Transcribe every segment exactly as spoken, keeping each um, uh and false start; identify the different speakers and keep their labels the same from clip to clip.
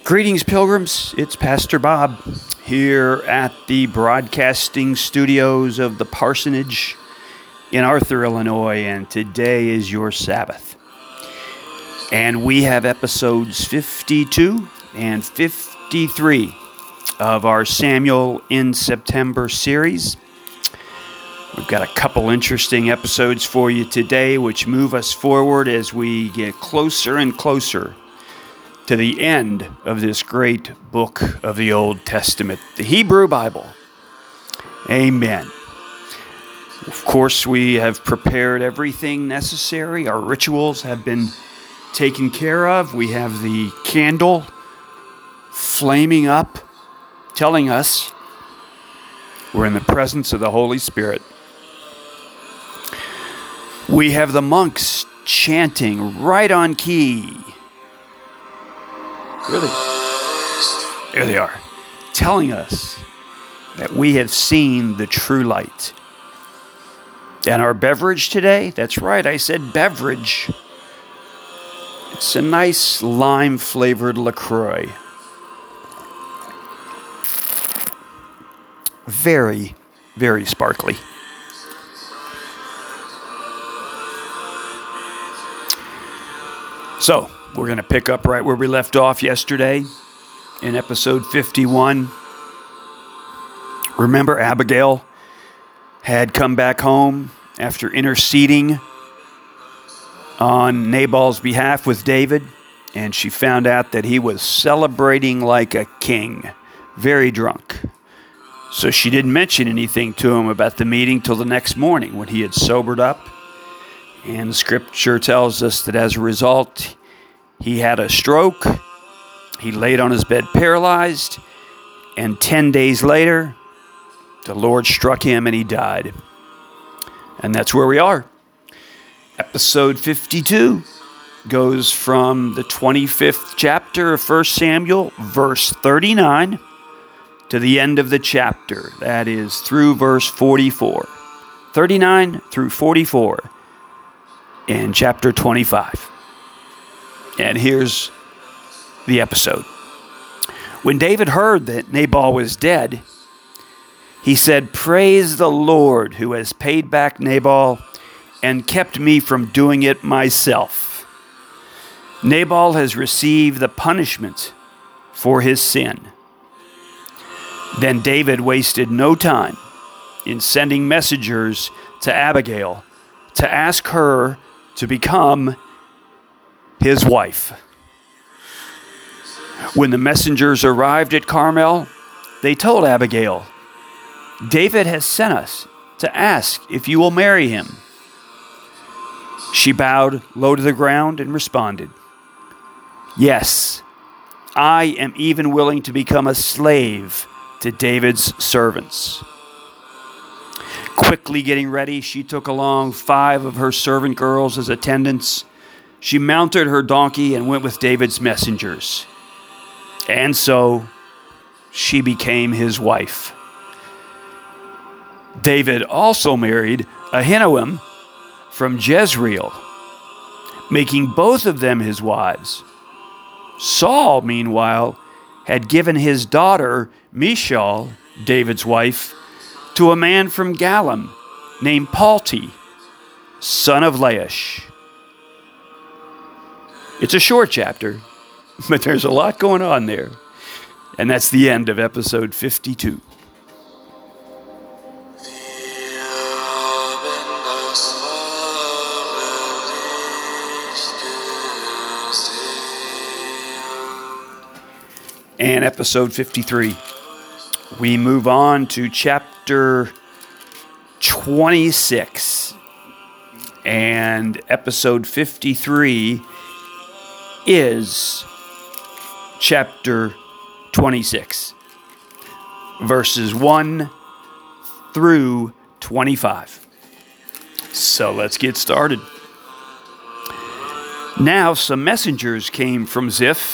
Speaker 1: Greetings, pilgrims. It's Pastor Bob here at the broadcasting studios of the parsonage in Arthur, Illinois, and today is your Sabbath. And we have episodes fifty-two and fifty-three of our Samuel in September series. We've got a couple interesting episodes for you today, which move us forward as we get closer and closer to the end of this great book of the Old Testament, the Hebrew Bible. Amen. Of course, we have prepared everything necessary. Our rituals have been taken care of. We have the candle flaming up, telling us we're in the presence of the Holy Spirit. We have the monks chanting right on key. Really? There they are, telling us that we have seen the true light. And our beverage today, that's right, I said beverage. It's a nice lime-flavored LaCroix. Very, very sparkly. So, we're going to pick up right where we left off yesterday in episode fifty-one. Remember, Abigail had come back home after interceding on Nabal's behalf with David, and she found out that he was celebrating like a king, very drunk. So she didn't mention anything to him about the meeting till the next morning when he had sobered up. And Scripture tells us that as a result, he had a stroke, he laid on his bed paralyzed, and ten days later, the Lord struck him and he died. And that's where we are. Episode fifty-two goes from the twenty-fifth chapter of First Samuel, verse thirty-nine, to the end of the chapter. That is through verse forty-four. thirty-nine through forty-four in chapter twenty-five. And here's the episode. When David heard that Nabal was dead, he said, "Praise the Lord who has paid back Nabal and kept me from doing it myself. Nabal has received the punishment for his sin." Then David wasted no time in sending messengers to Abigail to ask her to become his wife. When the messengers arrived at Carmel, they told Abigail, "David has sent us to ask if you will marry him." She bowed low to the ground and responded, "Yes, I am even willing to become a slave to David's servants." Quickly getting ready, she took along five of her servant girls as attendants. She mounted her donkey and went with David's messengers. And so she became his wife. David also married Ahinoam from Jezreel, making both of them his wives. Saul, meanwhile, had given his daughter Michal, David's wife, to a man from Galim named Palti, son of Laish. It's a short chapter, but there's a lot going on there. And that's the end of episode fifty-two. And episode fifty-three. We move on to chapter twenty-six. And episode fifty-three is chapter twenty-six, verses one through twenty-five. So let's get started. Now some messengers came from Ziph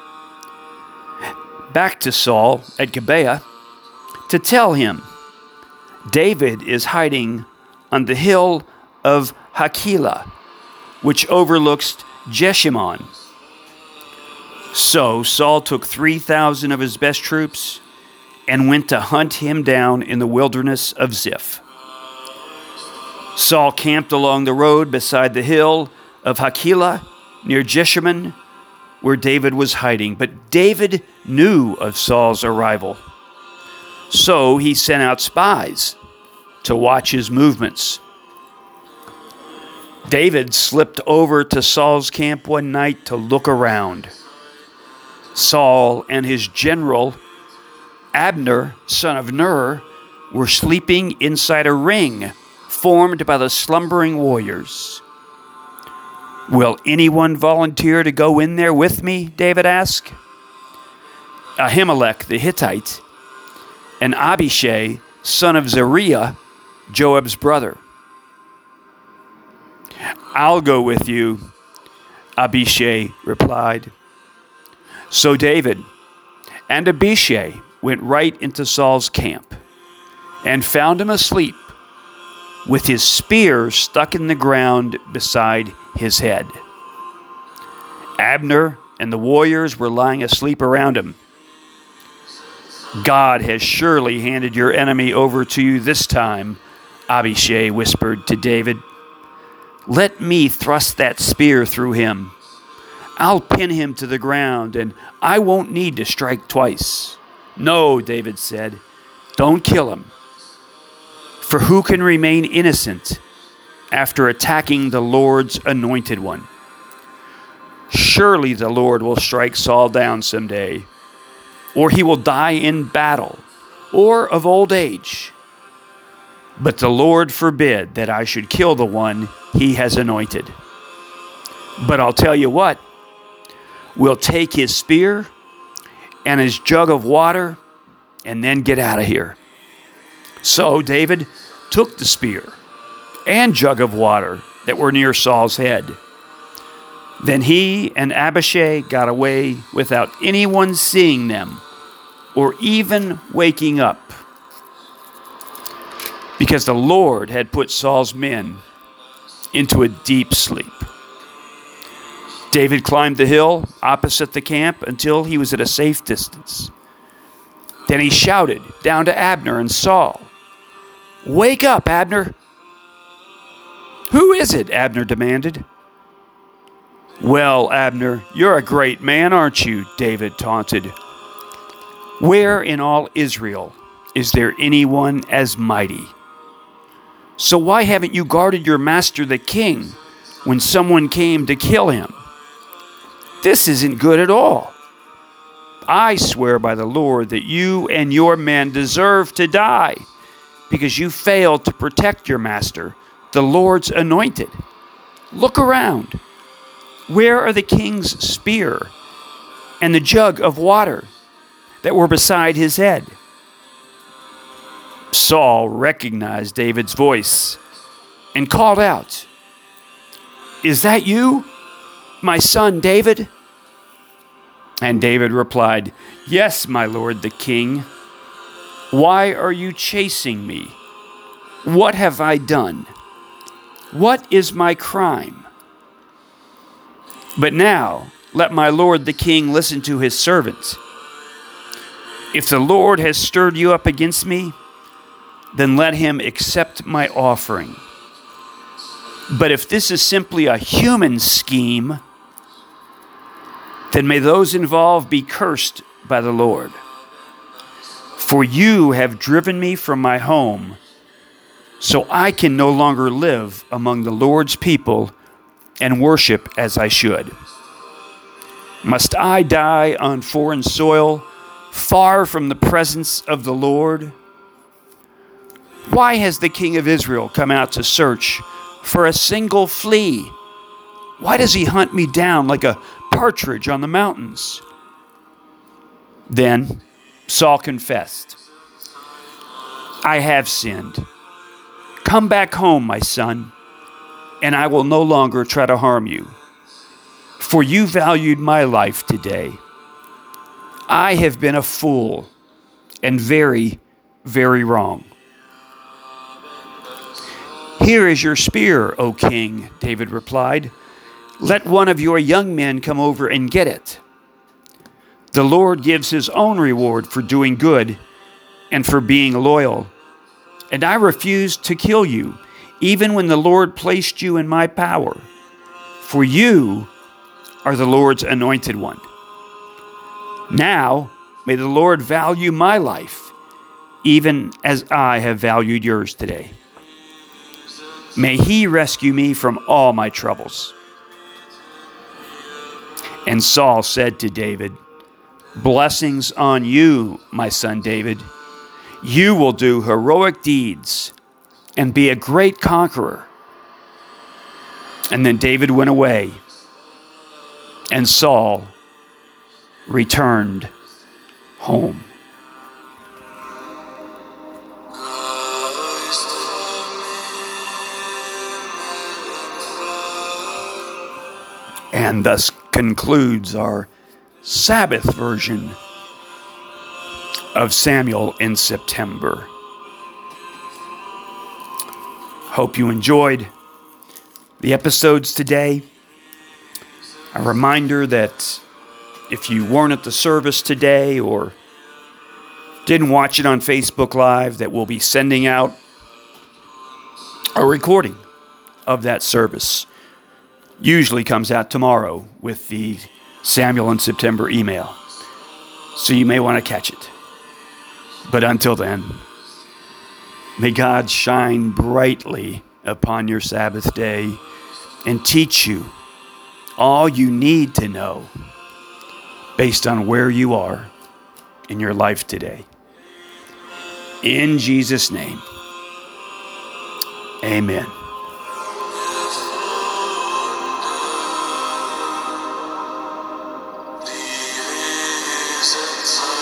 Speaker 1: back to Saul at Gibeah to tell him, "David is hiding on the hill of Hakilah, which overlooks Jeshimon." So Saul took three thousand of his best troops and went to hunt him down in the wilderness of Ziph. Saul camped along the road beside the hill of Hakilah near Jeshimon, where David was hiding. But David knew of Saul's arrival. So he sent out spies to watch his movements. David slipped over to Saul's camp one night to look around. Saul and his general, Abner, son of Ner, were sleeping inside a ring formed by the slumbering warriors. "Will anyone volunteer to go in there with me?" David asked. Ahimelech the Hittite and Abishai, son of Zeruiah, Joab's brother. "I'll go with you," Abishai replied. So David and Abishai went right into Saul's camp and found him asleep with his spear stuck in the ground beside his head. Abner and the warriors were lying asleep around him. "God has surely handed your enemy over to you this time," Abishai whispered to David. "Let me thrust that spear through him. I'll pin him to the ground, and I won't need to strike twice." "No," David said, "don't kill him. For who can remain innocent after attacking the Lord's anointed one? Surely the Lord will strike Saul down someday, or he will die in battle, or of old age. But the Lord forbid that I should kill the one he has anointed. But I'll tell you what, we'll take his spear and his jug of water and then get out of here." So David took the spear and jug of water that were near Saul's head. Then he and Abishai got away without anyone seeing them or even waking up, because the Lord had put Saul's men into a deep sleep. David climbed the hill opposite the camp until he was at a safe distance. Then he shouted down to Abner and Saul, "Wake up, Abner!" "Who is it?" Abner demanded. "Well, Abner, you're a great man, aren't you?" David taunted. "Where in all Israel is there anyone as mighty? So why haven't you guarded your master the king when someone came to kill him? This isn't good at all. I swear by the Lord that you and your men deserve to die because you failed to protect your master, the Lord's anointed. Look around. Where are the king's spear and the jug of water that were beside his head?" Saul recognized David's voice and called out, "Is that you, my son David?" And David replied, "Yes, my lord the king. Why are you chasing me? What have I done? What is my crime? But now let my lord the king listen to his servant. If the Lord has stirred you up against me, then let him accept my offering. But if this is simply a human scheme, then may those involved be cursed by the Lord. For you have driven me from my home, so I can no longer live among the Lord's people and worship as I should. Must I die on foreign soil, far from the presence of the Lord? Why has the king of Israel come out to search for a single flea? Why does he hunt me down like a partridge on the mountains?" Then Saul confessed, "I have sinned. Come back home, my son, and I will no longer try to harm you. For you valued my life today. I have been a fool and very, very wrong." "Here is your spear, O king," David replied. "Let one of your young men come over and get it. The Lord gives his own reward for doing good and for being loyal. And I refused to kill you, even when the Lord placed you in my power. For you are the Lord's anointed one. Now, may the Lord value my life, even as I have valued yours today. May he rescue me from all my troubles. And Saul said to David, blessings on you, my son David. You will do heroic deeds and be a great conqueror. And then David went away, and Saul returned home. And thus concludes our Sabbath version of Samuel in September. Hope you enjoyed the episodes today. A reminder that if you weren't at the service today or didn't watch it on Facebook Live, that we'll be sending out a recording of that service. Usually comes out tomorrow with the Samuel in September email. So you may want to catch it. But until then, may God shine brightly upon your Sabbath day and teach you all you need to know based on where you are in your life today. In Jesus' name, amen.
Speaker 2: Jesus.